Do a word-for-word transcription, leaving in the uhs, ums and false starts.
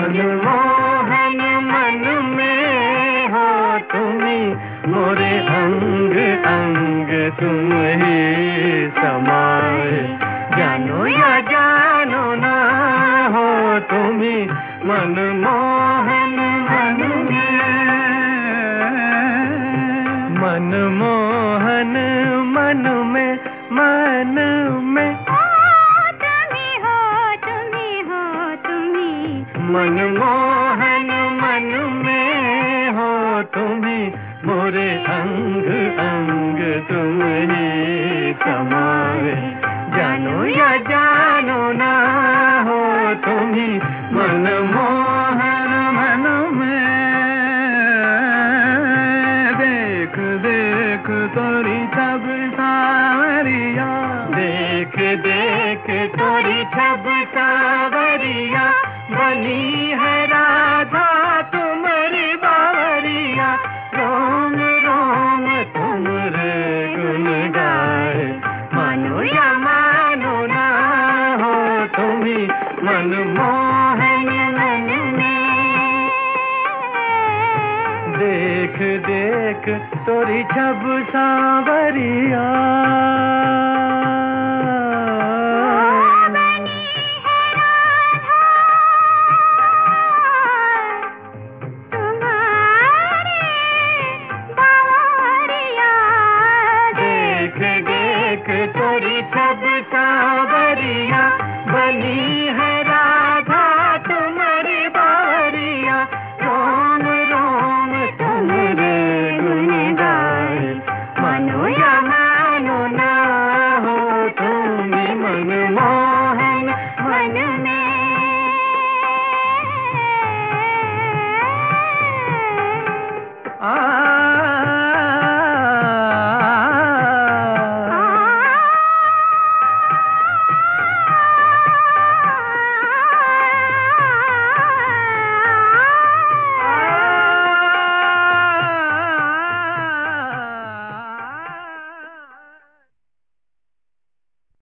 मनमोहन मन में हो तुम्ही, मोरे अंग अंग तुम ही समाए। जानो या जानो ना हो तुम्ही, मनमोहन मन में। मनमोहन मन में, मन में तुम्ही हो, तुम्ही हो, तुम्ही। मनमोहन मन में हो तुम्ही, मोरे अंग अंग तुम ही समाए। जानो या जानो ना हो तुम्ही, मनमोहन मन में। देख देख तोरी छब सावरिया, देख देख तोरी छब सावरिया, बनी है राधा तुम्हारी बावरिया। रोम रोम तुमरे गुन गाए, मानो या मानो ना हो तुम्ही, मनमोहन मन में। देख देख तोरी छब सावरिया।